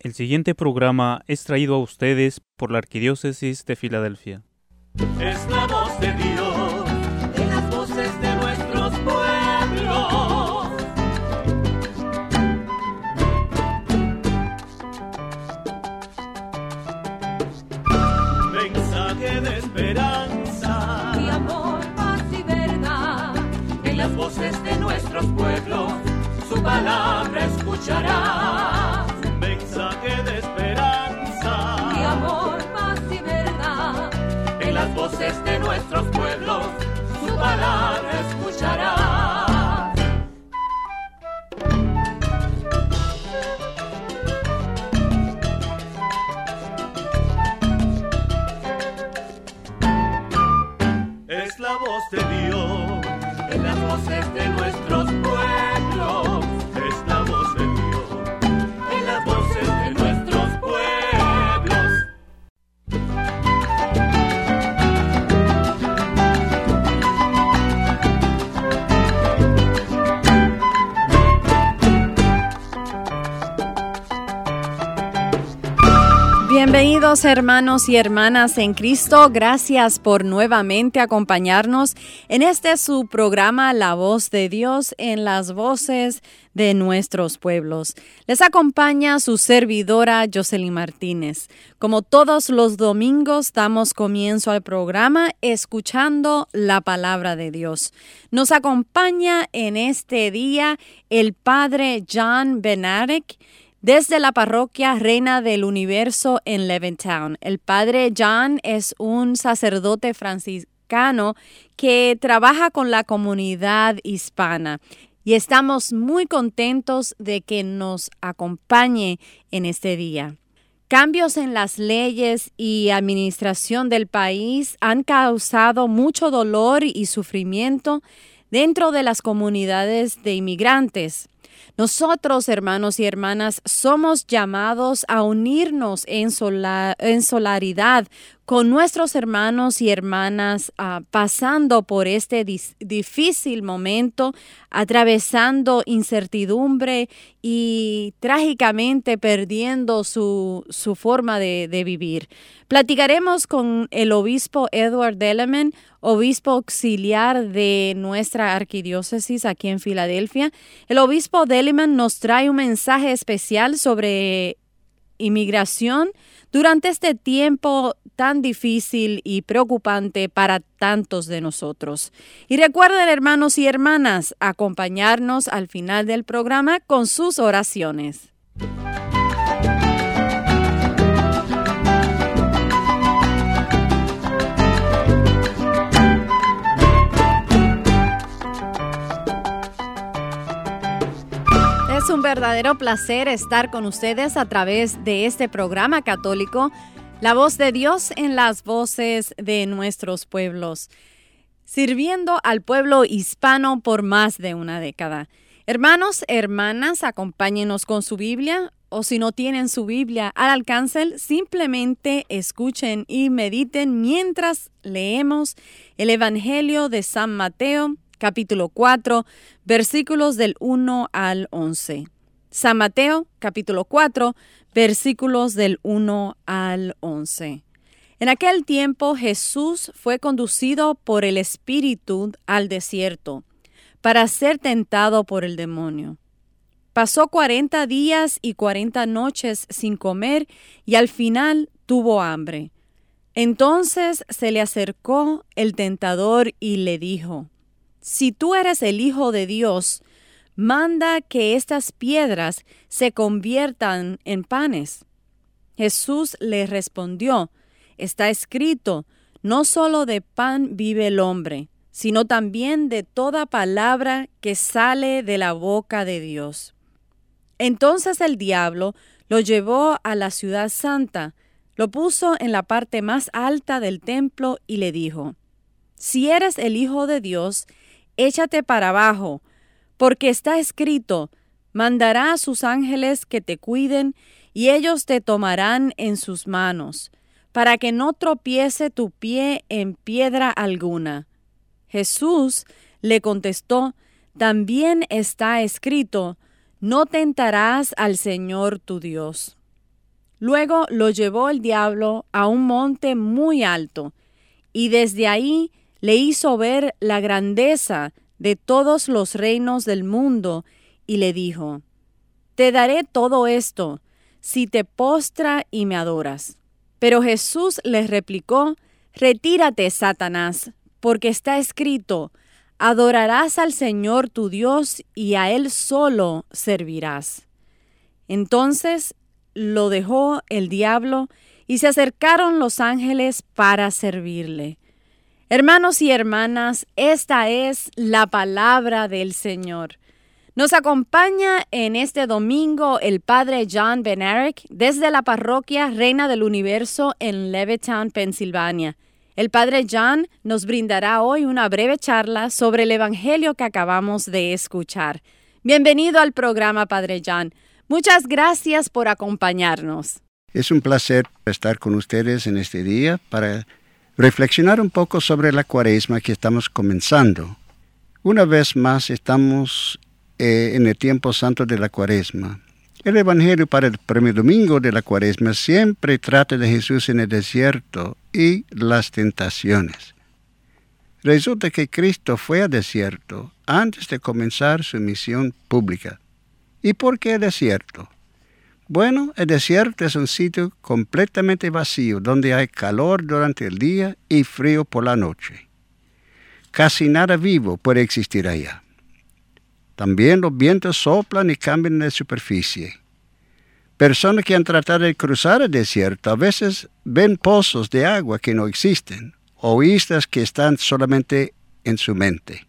El siguiente programa es traído a ustedes por la Arquidiócesis de Filadelfia. Es la voz de Dios en las voces de nuestros pueblos. Mensaje de esperanza, y amor, paz y verdad. en las voces de nuestros pueblos, su palabra escucharás. Mensaje de esperanza, Y amor, paz y verdad. en las voces de nuestros pueblos, su palabra escucharás. Es la voz de Dios en las voces de nuestros pueblos. Es la voz de Dios en las voces de nuestros pueblos. Bienvenidos hermanos y hermanas en Cristo, gracias por nuevamente acompañarnos en este su programa La Voz de Dios en las voces de nuestros pueblos. Les acompaña su servidora Jocelyn Martínez. Como todos los domingos damos comienzo al programa escuchando la palabra de Dios. Nos acompaña en este día el Padre John Benarek, desde la parroquia Reina del Universo en Levittown. El Padre John es un sacerdote franciscano que trabaja con la comunidad hispana y estamos muy contentos de que nos acompañe en este día. Cambios en las leyes y administración del país han causado mucho dolor y sufrimiento dentro de las comunidades de inmigrantes. Nosotros, hermanos y hermanas, somos llamados a unirnos en solidaridad con nuestros hermanos y hermanas pasando por este difícil momento, atravesando incertidumbre y trágicamente perdiendo su forma de vivir. Platicaremos con el obispo Edward Deleman, obispo auxiliar de nuestra arquidiócesis aquí en Filadelfia. El obispo Deleman nos trae un mensaje especial sobre inmigración durante este tiempo tan difícil y preocupante para tantos de nosotros. Y recuerden, hermanos y hermanas, acompañarnos al final del programa con sus oraciones. Es un verdadero placer estar con ustedes a través de este programa católico, La Voz de Dios en las voces de nuestros pueblos, sirviendo al pueblo hispano por más de una década. Hermanos, hermanas, acompáñenos con su Biblia, o si no tienen su Biblia al alcance, simplemente escuchen y mediten mientras leemos el Evangelio de San Mateo, capítulo 4, versículos del 1 al 11. San Mateo, capítulo 4, versículos del 1 al 11. En aquel tiempo Jesús fue conducido por el Espíritu al desierto para ser tentado por el demonio. Pasó 40 días y 40 noches sin comer y al final tuvo hambre. Entonces se le acercó el tentador y le dijo: «Si tú eres el Hijo de Dios, manda que estas piedras se conviertan en panes». Jesús le respondió: «Está escrito, no solo de pan vive el hombre, sino también de toda palabra que sale de la boca de Dios». Entonces el diablo lo llevó a la ciudad santa, lo puso en la parte más alta del templo y le dijo: «Si eres el Hijo de Dios, échate para abajo, porque está escrito, mandará a sus ángeles que te cuiden y ellos te tomarán en sus manos, para que no tropiece tu pie en piedra alguna». Jesús le contestó: «También está escrito, no tentarás al Señor tu Dios». Luego lo llevó el diablo a un monte muy alto, y desde ahí le hizo ver la grandeza de todos los reinos del mundo, y le dijo: Te daré todo esto, si te postras y me adoras. Pero Jesús les replicó: Retírate, Satanás, porque está escrito: Adorarás al Señor tu Dios, y a Él solo servirás. Entonces lo dejó el diablo, y se acercaron los ángeles para servirle. Hermanos y hermanas, esta es la palabra del Señor. Nos acompaña en este domingo el Padre John Benarek desde la parroquia Reina del Universo en Levittown, Pensilvania. El Padre John nos brindará hoy una breve charla sobre el Evangelio que acabamos de escuchar. Bienvenido al programa, Padre John. Muchas gracias por acompañarnos. Es un placer estar con ustedes en este día para reflexionar un poco sobre la Cuaresma que estamos comenzando. Una vez más estamos en el tiempo santo de la Cuaresma. El Evangelio para el primer domingo de la Cuaresma siempre trata de Jesús en el desierto y las tentaciones. Resulta que Cristo fue al desierto antes de comenzar su misión pública. ¿Y por qué el desierto? Bueno, el desierto es un sitio completamente vacío, donde hay calor durante el día y frío por la noche. Casi nada vivo puede existir allá. También los vientos soplan y cambian de superficie. Personas que han tratado de cruzar el desierto a veces ven pozos de agua que no existen, o islas que están solamente en su mente.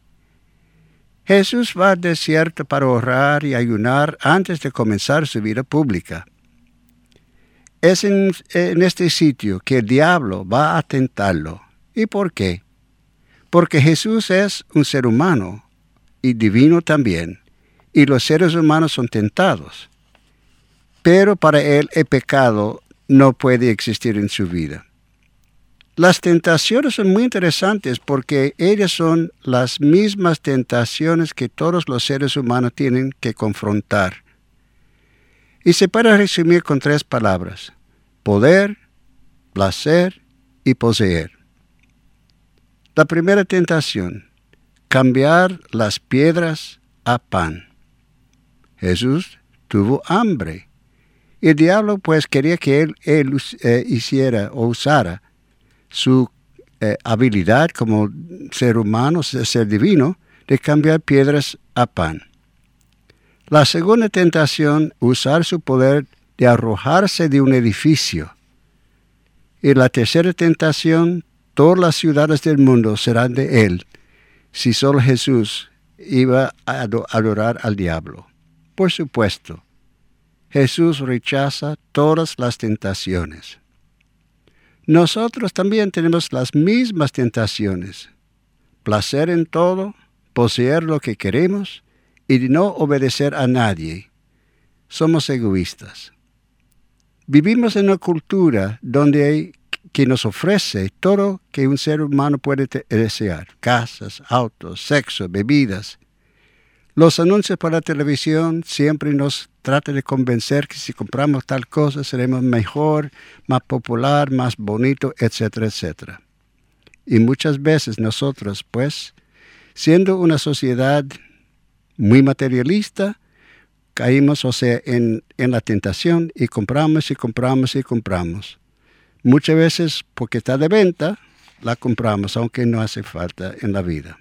Jesús va al desierto para orar y ayunar antes de comenzar su vida pública. Es en este sitio que el diablo va a tentarlo. ¿Y por qué? Porque Jesús es un ser humano y divino también, y los seres humanos son tentados. Pero para él el pecado no puede existir en su vida. Las tentaciones son muy interesantes porque ellas son las mismas tentaciones que todos los seres humanos tienen que confrontar. Y se puede resumir con 3 palabras: poder, placer y poseer. La primera tentación: cambiar las piedras a pan. Jesús tuvo hambre. Y el diablo pues quería que él hiciera o usara su habilidad como ser humano, ser divino, de cambiar piedras a pan. La segunda tentación: usar su poder de arrojarse de un edificio. Y la tercera tentación: todas las ciudades del mundo serán de él, si solo Jesús iba a adorar al diablo. Por supuesto, Jesús rechaza todas las tentaciones. Nosotros también tenemos las mismas tentaciones: placer en todo, poseer lo que queremos y no obedecer a nadie. Somos egoístas. Vivimos en una cultura que nos ofrece todo que un ser humano puede desear: casas, autos, sexo, bebidas. Los anuncios por la televisión siempre nos tratan de convencer que si compramos tal cosa seremos mejor, más popular, más bonito, etcétera, etcétera. Y muchas veces nosotros, pues, siendo una sociedad muy materialista, caímos, en la tentación y compramos y compramos y compramos. Muchas veces, porque está de venta, la compramos, aunque no hace falta en la vida.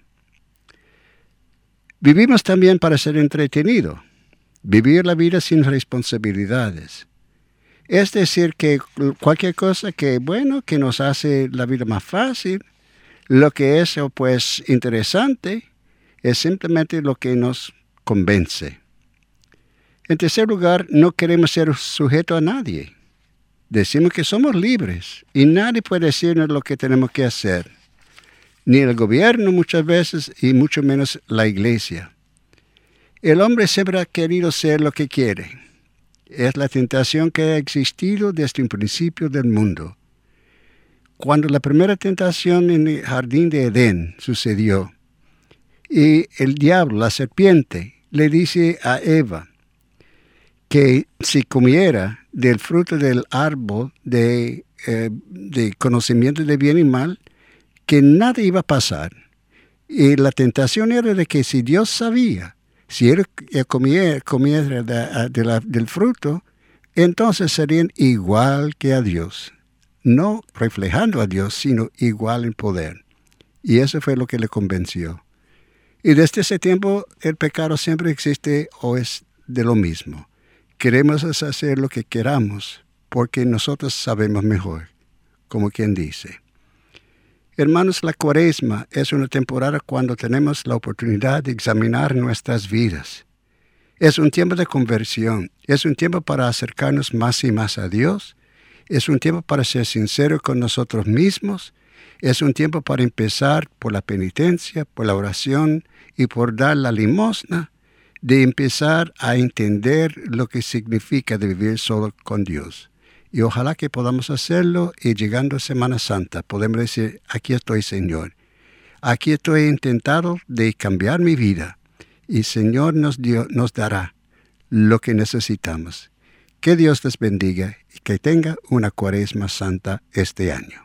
Vivimos también para ser entretenidos, vivir la vida sin responsabilidades. Es decir, que cualquier cosa que nos hace la vida más fácil, lo que es pues interesante, es simplemente lo que nos convence. En tercer lugar, no queremos ser sujetos a nadie. Decimos que somos libres y nadie puede decirnos lo que tenemos que hacer. Ni el gobierno muchas veces y mucho menos la iglesia. El hombre siempre ha querido ser lo que quiere. Es la tentación que ha existido desde el principio del mundo. Cuando la primera tentación en el jardín de Edén sucedió, y el diablo, la serpiente, le dice a Eva que si comiera del fruto del árbol de conocimiento de bien y mal, que nada iba a pasar. Y la tentación era de que si Dios sabía, si él comía del fruto, entonces serían igual que a Dios. No reflejando a Dios, sino igual en poder. Y eso fue lo que le convenció. Y desde ese tiempo el pecado siempre existe o es de lo mismo. Queremos hacer lo que queramos porque nosotros sabemos mejor, como quien dice. Hermanos, la Cuaresma es una temporada cuando tenemos la oportunidad de examinar nuestras vidas. Es un tiempo de conversión, es un tiempo para acercarnos más y más a Dios, es un tiempo para ser sinceros con nosotros mismos, es un tiempo para empezar por la penitencia, por la oración y por dar la limosna, de empezar a entender lo que significa de vivir solo con Dios. Y ojalá que podamos hacerlo y llegando a Semana Santa podemos decir, aquí estoy, Señor. Aquí estoy intentado de cambiar mi vida y Señor nos dará lo que necesitamos. Que Dios les bendiga y que tenga una Cuaresma santa este año.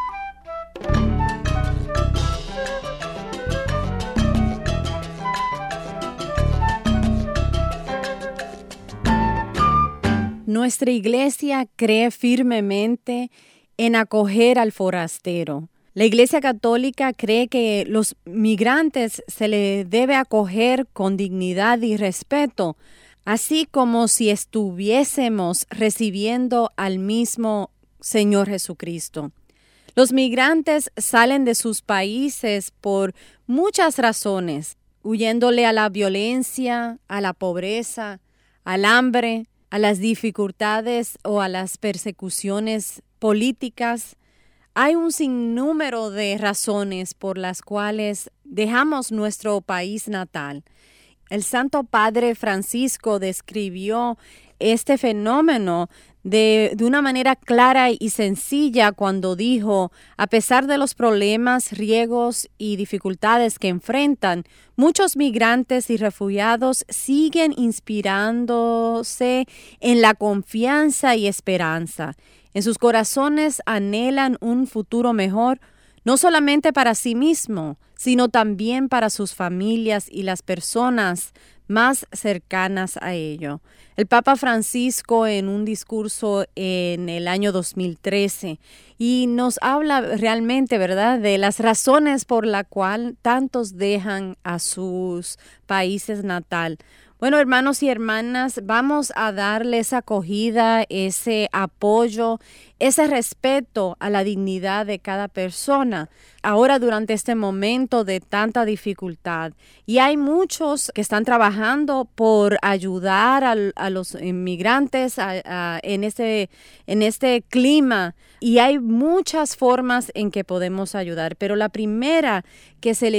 Nuestra iglesia cree firmemente en acoger al forastero. La Iglesia Católica cree que los migrantes se les debe acoger con dignidad y respeto, así como si estuviésemos recibiendo al mismo Señor Jesucristo. Los migrantes salen de sus países por muchas razones, huyéndole a la violencia, a la pobreza, al hambre, a las dificultades o a las persecuciones políticas. Hay un sinnúmero de razones por las cuales dejamos nuestro país natal. El Santo Padre Francisco describió este fenómeno de una manera clara y sencilla cuando dijo, a pesar de los problemas, riesgos y dificultades que enfrentan, muchos migrantes y refugiados siguen inspirándose en la confianza y esperanza. En sus corazones anhelan un futuro mejor, no solamente para sí mismos, sino también para sus familias y las personas más cercanas a ello. El Papa Francisco en un discurso en el año 2013 y nos habla realmente, ¿verdad?, de las razones por las cuales tantos dejan a sus países natal. Bueno, hermanos y hermanas, vamos a darle esa acogida, ese apoyo, ese respeto a la dignidad de cada persona. Ahora, durante este momento de tanta dificultad, y hay muchos que están trabajando por ayudar a los inmigrantes en este clima, y hay muchas formas en que podemos ayudar, pero la primera que se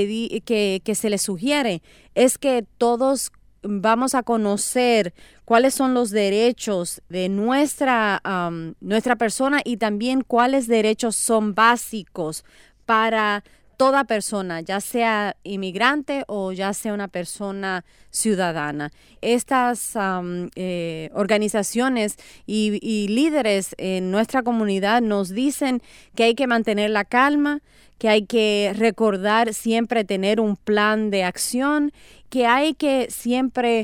le sugiere es que todos vamos a conocer cuáles son los derechos de nuestra persona y también cuáles derechos son básicos para toda persona, ya sea inmigrante o ya sea una persona ciudadana. Estas organizaciones y líderes en nuestra comunidad nos dicen que hay que mantener la calma, que hay que recordar siempre tener un plan de acción, que hay que siempre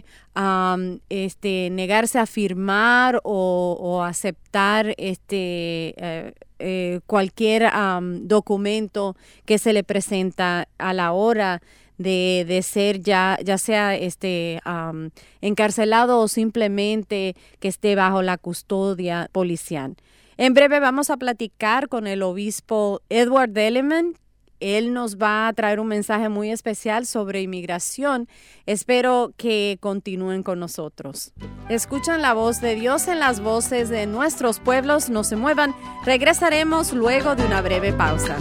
negarse a firmar o aceptar cualquier documento que se le presenta a la hora de ser ya sea encarcelado o simplemente que esté bajo la custodia policial. En breve vamos a platicar con el obispo Edward Deleman. Él nos va a traer un mensaje muy especial sobre inmigración. Espero que continúen con nosotros. Escuchan la voz de Dios en las voces de nuestros pueblos. No se muevan. Regresaremos luego de una breve pausa.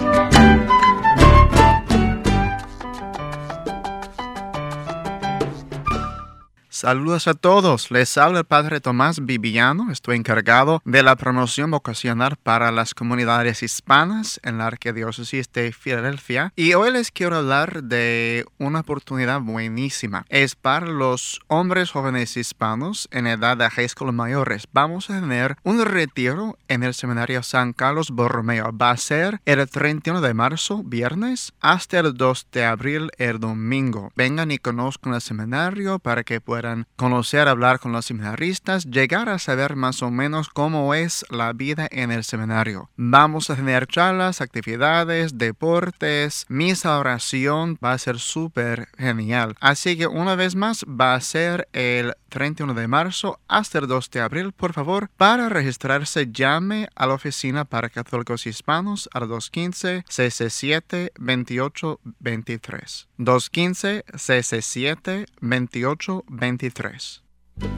Saludos a todos. Les habla el Padre Tomás Bibiano. Estoy encargado de la promoción vocacional para las comunidades hispanas en la Arquidiócesis de Filadelfia. Y hoy les quiero hablar de una oportunidad buenísima. Es para los hombres jóvenes hispanos en edad de high school mayores. Vamos a tener un retiro en el Seminario San Carlos Borromeo. Va a ser el 31 de marzo, viernes, hasta el 2 de abril, el domingo. Vengan y conozcan el seminario para que puedan conocer, hablar con los seminaristas, llegar a saber más o menos cómo es la vida en el seminario. Vamos a tener charlas, actividades, deportes, misa, oración. Va a ser súper genial. Así que una vez más va a ser el 31 de marzo hasta el 2 de abril. Por favor, para registrarse llame a la oficina para católicos hispanos al 215-67-2823. 215-67-2823.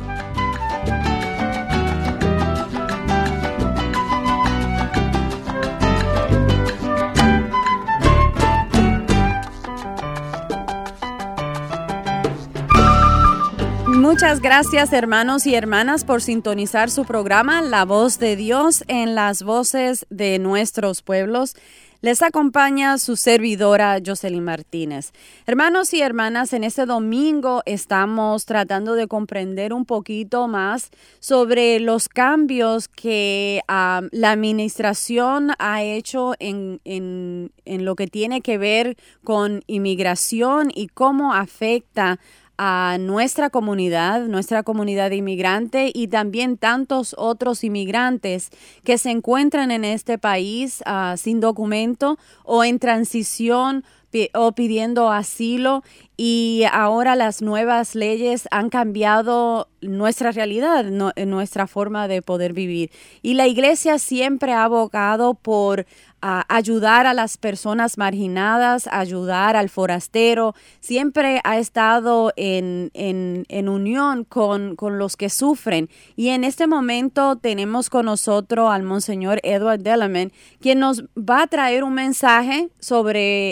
Muchas gracias, hermanos y hermanas, por sintonizar su programa La Voz de Dios en las voces de nuestros pueblos. Les acompaña su servidora Jocelyn Martínez. Hermanos y hermanas, en este domingo estamos tratando de comprender un poquito más sobre los cambios que la administración ha hecho en lo que tiene que ver con inmigración y cómo afecta a nuestra comunidad inmigrante y también tantos otros inmigrantes que se encuentran en este país sin documento o en transición o pidiendo asilo, y ahora las nuevas leyes han cambiado nuestra realidad, nuestra forma de poder vivir. Y la iglesia siempre ha abogado por ayudar a las personas marginadas, ayudar al forastero, siempre ha estado en unión con los que sufren. Y en este momento tenemos con nosotros al Monseñor Edward Delaman, quien nos va a traer un mensaje sobre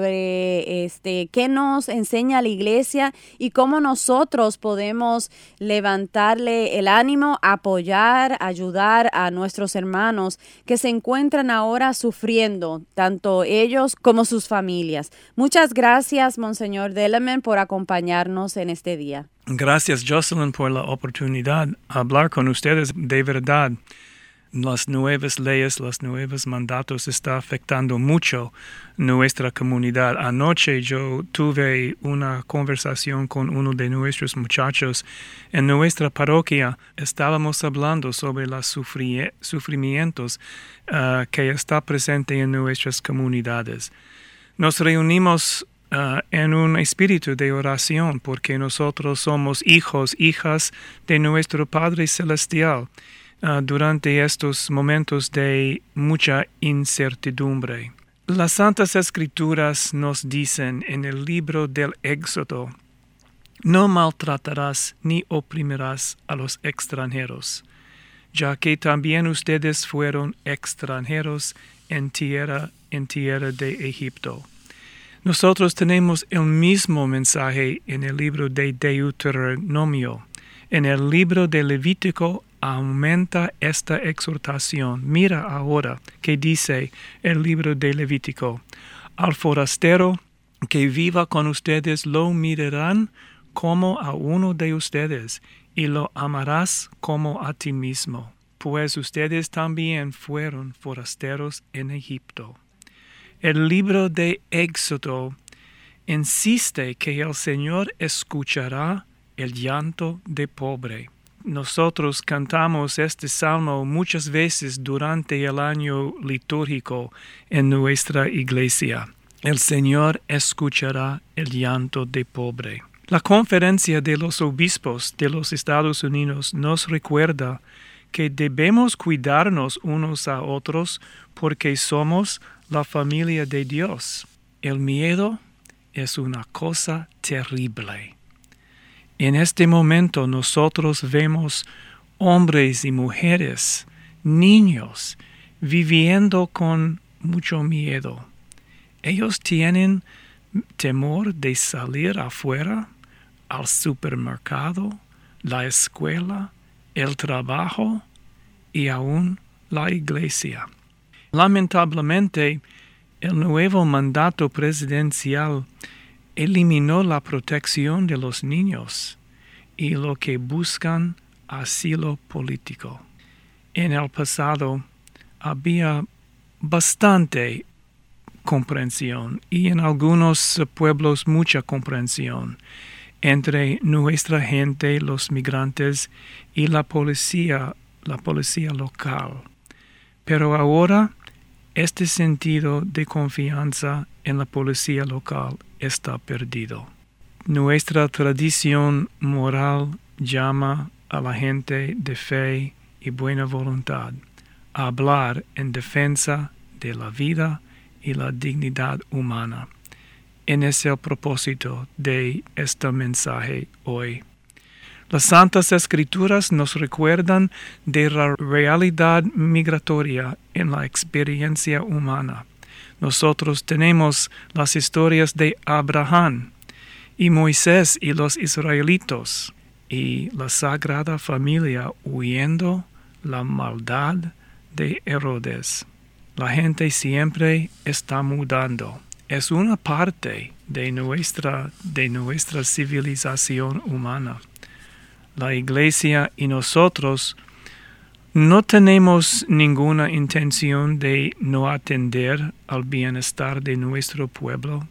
qué nos enseña la iglesia y cómo nosotros podemos levantarle el ánimo, apoyar, ayudar a nuestros hermanos que se encuentran ahora sufriendo, tanto ellos como sus familias. Muchas gracias, Monseñor Delaman, por acompañarnos en este día. Gracias, Jocelyn, por la oportunidad de hablar con ustedes de verdad. Las nuevas leyes, los nuevos mandatos están afectando mucho nuestra comunidad. Anoche yo tuve una conversación con uno de nuestros muchachos en nuestra parroquia. Estábamos hablando sobre los sufrimientos que está presente en nuestras comunidades. Nos reunimos en un espíritu de oración porque nosotros somos hijos, hijas de nuestro Padre Celestial. Durante estos momentos de mucha incertidumbre. Las Santas Escrituras nos dicen en el libro del Éxodo: no maltratarás ni oprimirás a los extranjeros, ya que también ustedes fueron extranjeros en tierra de Egipto. Nosotros tenemos el mismo mensaje en el libro de Deuteronomio. En el libro de Levítico aumenta esta exhortación. Mira ahora que dice el libro de Levítico: al forastero que viva con ustedes lo mirarán como a uno de ustedes y lo amarás como a ti mismo, pues ustedes también fueron forasteros en Egipto. El libro de Éxodo insiste que el Señor escuchará el llanto de pobre. Nosotros cantamos este salmo muchas veces durante el año litúrgico en nuestra iglesia. El Señor escuchará el llanto de pobre. La Conferencia de los Obispos de los Estados Unidos nos recuerda que debemos cuidarnos unos a otros porque somos la familia de Dios. El miedo es una cosa terrible. En este momento nosotros vemos hombres y mujeres, niños, viviendo con mucho miedo. Ellos tienen temor de salir afuera al supermercado, la escuela, el trabajo y aún la iglesia. Lamentablemente, el nuevo mandato presidencial eliminó la protección de los niños y los que buscan asilo político. En el pasado había bastante comprensión y en algunos pueblos mucha comprensión entre nuestra gente, los migrantes y la policía local. Pero ahora este sentido de confianza en la policía local está perdido. Nuestra tradición moral llama a la gente de fe y buena voluntad a hablar en defensa de la vida y la dignidad humana. En ese el propósito de este mensaje hoy. Las Santas Escrituras nos recuerdan de la realidad migratoria en la experiencia humana. Nosotros tenemos las historias de Abraham y Moisés y los israelitos y la Sagrada Familia huyendo la maldad de Herodes. La gente siempre está mudando. Es una parte de nuestra civilización humana. La Iglesia y nosotros no tenemos ninguna intención de no atender al bienestar de nuestro pueblo,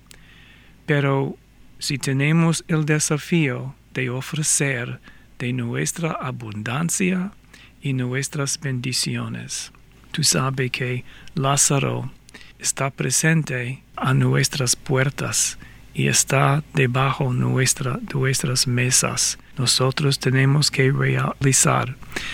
pero si tenemos el desafío de ofrecer de nuestra abundancia y nuestras bendiciones. Tú sabes que Lázaro está presente a nuestras puertas y está debajo de nuestras mesas. Nosotros tenemos que realizar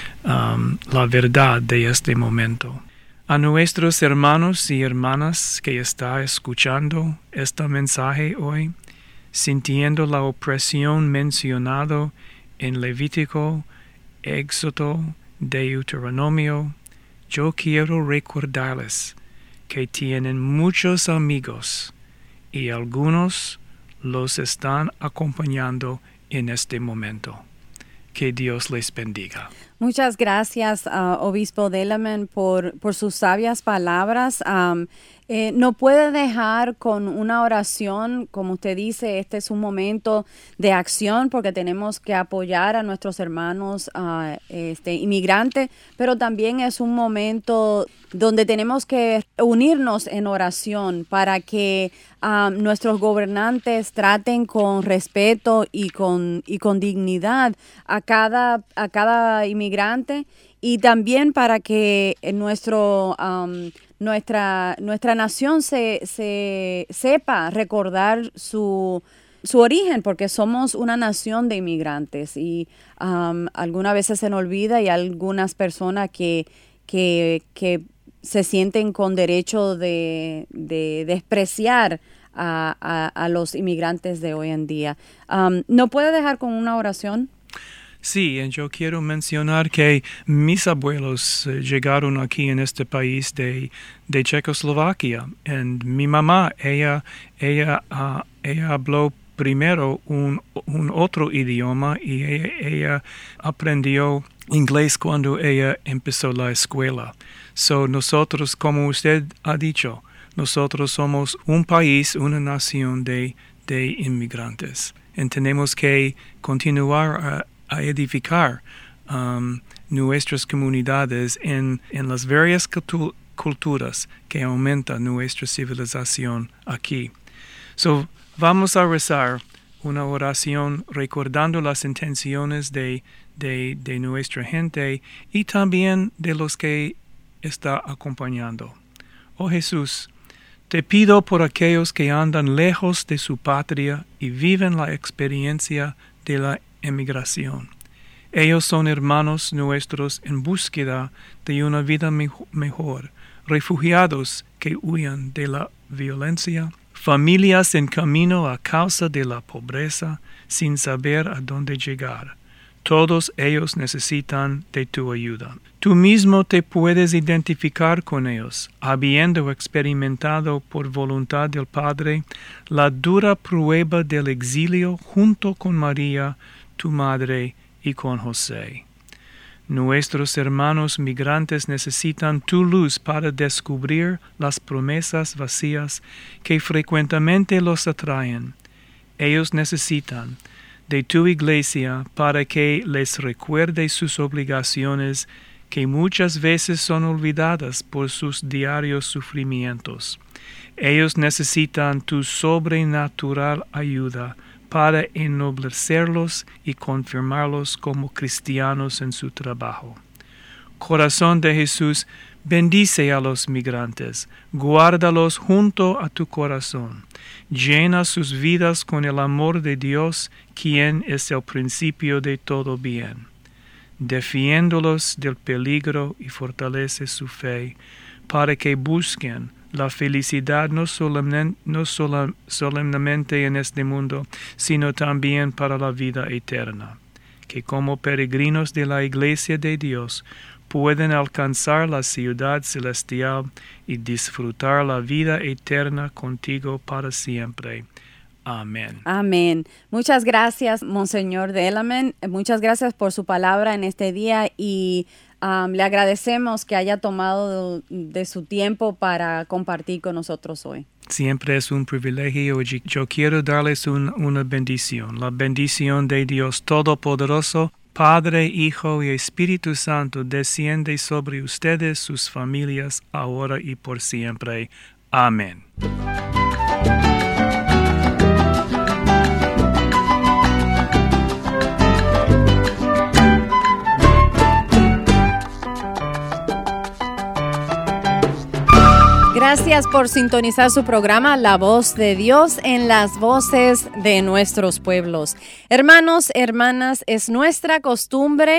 la verdad de este momento. A nuestros hermanos y hermanas que están escuchando este mensaje hoy, sintiendo la opresión mencionada en Levítico, Éxodo, Deuteronomio, yo quiero recordarles que tienen muchos amigos y algunos los están acompañando en este momento. Que Dios les bendiga. Muchas gracias, Obispo Delaman, por sus sabias palabras. No puede dejar con una oración, como usted dice, este es un momento de acción porque tenemos que apoyar a nuestros hermanos inmigrantes, pero también es un momento donde tenemos que unirnos en oración para que nuestros gobernantes traten con respeto y con dignidad a cada inmigrante y también para que nuestra nación se sepa recordar su origen, porque somos una nación de inmigrantes y algunas veces se nos olvida y algunas personas que se sienten con derecho de despreciar a los inmigrantes de hoy en día. ¿No puede dejar con una oración? Sí, yo quiero mencionar que mis abuelos llegaron aquí en este país de Checoslovaquia. Y mi mamá, ella habló primero un otro idioma y ella aprendió inglés cuando ella empezó la escuela. So nosotros, como usted ha dicho, nosotros somos un país, una nación de inmigrantes. Y tenemos que continuar a edificar nuestras comunidades en las varias culturas que aumentan nuestra civilización aquí. So, vamos a rezar una oración recordando las intenciones de nuestra gente y también de los que está acompañando. Oh Jesús, te pido por aquellos que andan lejos de su patria y viven la experiencia de la emigración. Ellos son hermanos nuestros en búsqueda de una vida mejor, refugiados que huyan de la violencia, familias en camino a causa de la pobreza sin saber a dónde llegar. Todos ellos necesitan de tu ayuda. Tú mismo te puedes identificar con ellos, habiendo experimentado por voluntad del Padre la dura prueba del exilio junto con María, tu madre, y con José. Nuestros hermanos migrantes necesitan tu luz para descubrir las promesas vacías que frecuentemente los atraen. Ellos necesitan de tu iglesia para que les recuerde sus obligaciones que muchas veces son olvidadas por sus diarios sufrimientos. Ellos necesitan tu sobrenatural ayuda para ennoblecerlos y confirmarlos como cristianos en su trabajo. Corazón de Jesús, bendice a los migrantes, guárdalos junto a tu corazón. Llena sus vidas con el amor de Dios, quien es el principio de todo bien. Defiéndolos del peligro y fortalece su fe, para que busquen la felicidad no solemnemente en este mundo, sino también para la vida eterna. Que como peregrinos de la Iglesia de Dios pueden alcanzar la ciudad celestial y disfrutar la vida eterna contigo para siempre. Amén. Amén. Muchas gracias, Monseñor Delamen. Muchas gracias por su palabra en este día y le agradecemos que haya tomado de su tiempo para compartir con nosotros hoy. Siempre es un privilegio. Yo quiero darles una bendición. La bendición de Dios Todopoderoso, Padre, Hijo y Espíritu Santo, desciende sobre ustedes, sus familias, ahora y por siempre. Amén. Gracias por sintonizar su programa La Voz de Dios en las voces de nuestros pueblos. Hermanos, hermanas, es nuestra costumbre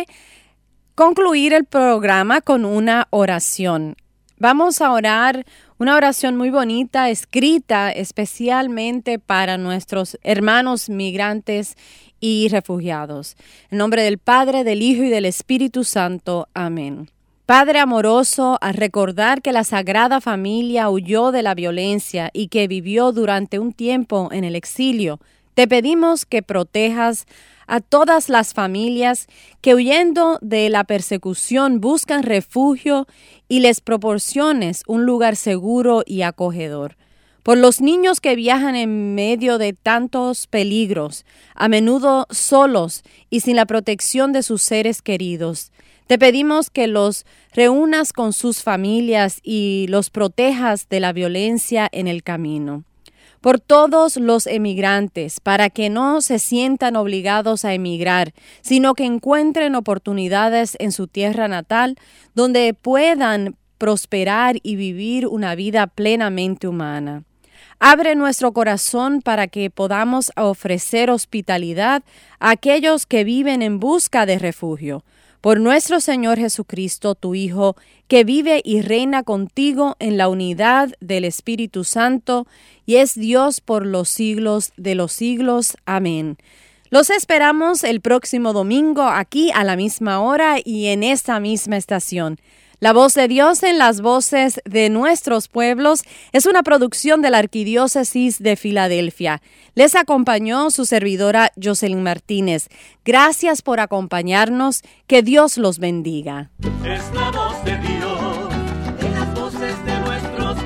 concluir el programa con una oración. Vamos a orar una oración muy bonita, escrita especialmente para nuestros hermanos migrantes y refugiados. En nombre del Padre, del Hijo y del Espíritu Santo. Amén. Padre amoroso, al recordar que la Sagrada Familia huyó de la violencia y que vivió durante un tiempo en el exilio, te pedimos que protejas a todas las familias que huyendo de la persecución buscan refugio y les proporciones un lugar seguro y acogedor. Por los niños que viajan en medio de tantos peligros, a menudo solos y sin la protección de sus seres queridos, te pedimos que los reúnas con sus familias y los protejas de la violencia en el camino. Por todos los emigrantes, para que no se sientan obligados a emigrar, sino que encuentren oportunidades en su tierra natal, donde puedan prosperar y vivir una vida plenamente humana. Abre nuestro corazón para que podamos ofrecer hospitalidad a aquellos que viven en busca de refugio. Por nuestro Señor Jesucristo, tu Hijo, que vive y reina contigo en la unidad del Espíritu Santo, y es Dios por los siglos de los siglos. Amén. Los esperamos el próximo domingo aquí a la misma hora y en esta misma estación. La Voz de Dios en las voces de nuestros pueblos es una producción de la Arquidiócesis de Filadelfia. Les acompañó su servidora Jocelyn Martínez. Gracias por acompañarnos. Que Dios los bendiga. Es la voz de Dios en las voces de nuestros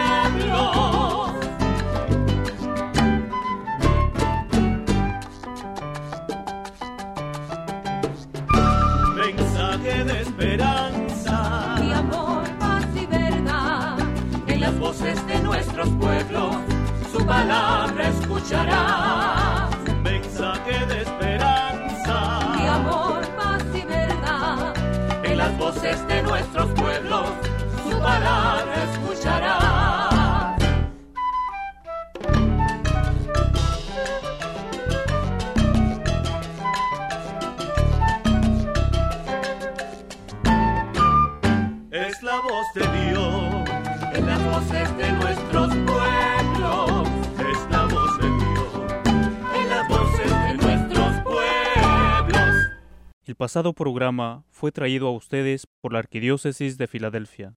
pueblos. Mensaje de esperanza, Mi amor, paz y verdad. en las voces de nuestros pueblos, su palabra escucharás. Mensaje de esperanza, Mi amor, paz y verdad. en las voces de nuestros pueblos, su palabra escucharás. Es la voz de Dios en las voces de nuestros pueblos. Es la voz de Dios en las voces de nuestros pueblos. El pasado programa fue traído a ustedes por la Arquidiócesis de Filadelfia.